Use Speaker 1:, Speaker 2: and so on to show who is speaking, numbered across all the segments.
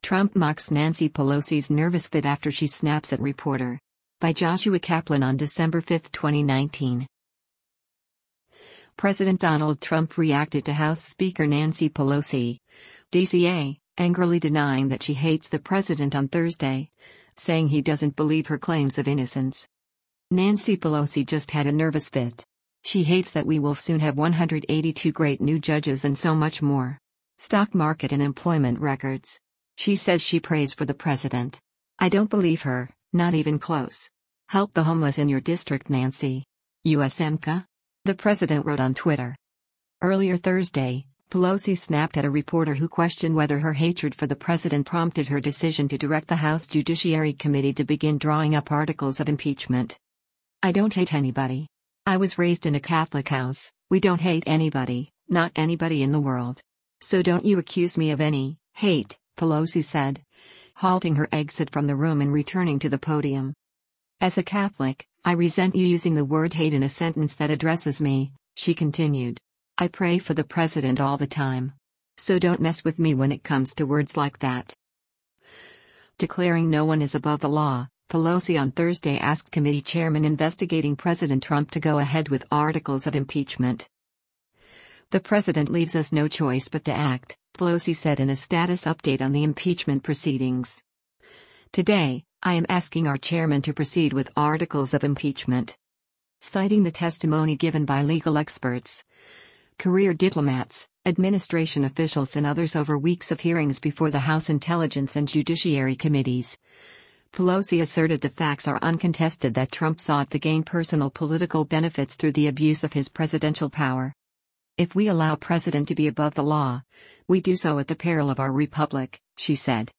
Speaker 1: Trump mocks Nancy Pelosi's nervous fit after she snaps at reporter. By Joshua Kaplan on December 5, 2019. President Donald Trump reacted to House Speaker Nancy Pelosi, DCA, angrily denying that she hates the president on Thursday, saying he doesn't believe her claims of innocence. Nancy Pelosi just had a nervous fit. She hates that we will soon have 182 great new judges and so much more. Stock market and employment records. She says she prays for the president. I don't believe her, not even close. Help the homeless in your district, Nancy. USMCA? The president wrote on Twitter. Earlier Thursday, Pelosi snapped at a reporter who questioned whether her hatred for the president prompted her decision to direct the House Judiciary Committee to begin drawing up articles of impeachment. I don't hate anybody. I was raised in a Catholic house. We don't hate anybody, not anybody in the world. So don't you accuse me of any hate, Pelosi said, halting her exit from the room and returning to the podium. As a Catholic, I resent you using the word hate in a sentence that addresses me, she continued. I pray for the president all the time. So don't mess with me when it comes to words like that. Declaring no one is above the law, Pelosi on Thursday asked committee chairman investigating President Trump to go ahead with articles of impeachment. The president leaves us no choice but to act, Pelosi said in a status update on the impeachment proceedings. Today, I am asking our chairman to proceed with articles of impeachment. Citing the testimony given by legal experts, career diplomats, administration officials and others over weeks of hearings before the House Intelligence and Judiciary Committees, Pelosi asserted the facts are uncontested that Trump sought to gain personal political benefits through the abuse of his presidential power. If we allow president to be above the law, we do so at the peril of our republic, she said.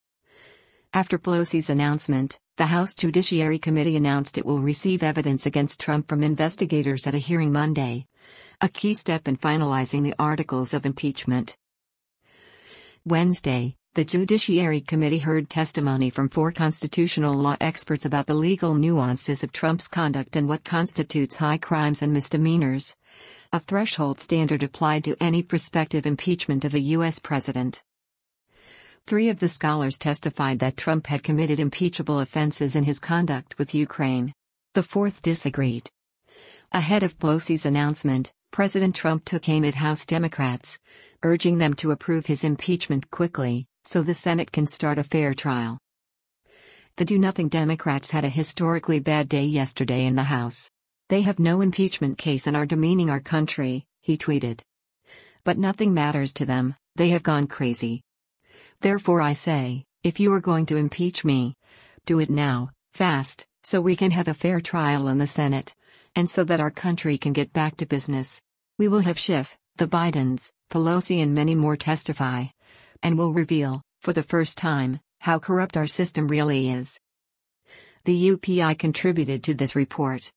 Speaker 1: After Pelosi's announcement, the House Judiciary Committee announced it will receive evidence against Trump from investigators at a hearing Monday, a key step in finalizing the articles of impeachment. Wednesday, the Judiciary Committee heard testimony from 4 constitutional law experts about the legal nuances of Trump's conduct and what constitutes high crimes and misdemeanors, a threshold standard applied to any prospective impeachment of a U.S. president. 3 of the scholars testified that Trump had committed impeachable offenses in his conduct with Ukraine. The 4th disagreed. Ahead of Pelosi's announcement, President Trump took aim at House Democrats, urging them to approve his impeachment quickly, so the Senate can start a fair trial. The Do-Nothing Democrats had a historically bad day yesterday in the House. They have no impeachment case and are demeaning our country, he tweeted. But nothing matters to them, they have gone crazy. Therefore I say, if you are going to impeach me, do it now, fast, so we can have a fair trial in the Senate, and so that our country can get back to business. We will have Schiff, the Bidens, Pelosi and many more testify, and will reveal, for the first time, how corrupt our system really is. The UPI contributed to this report.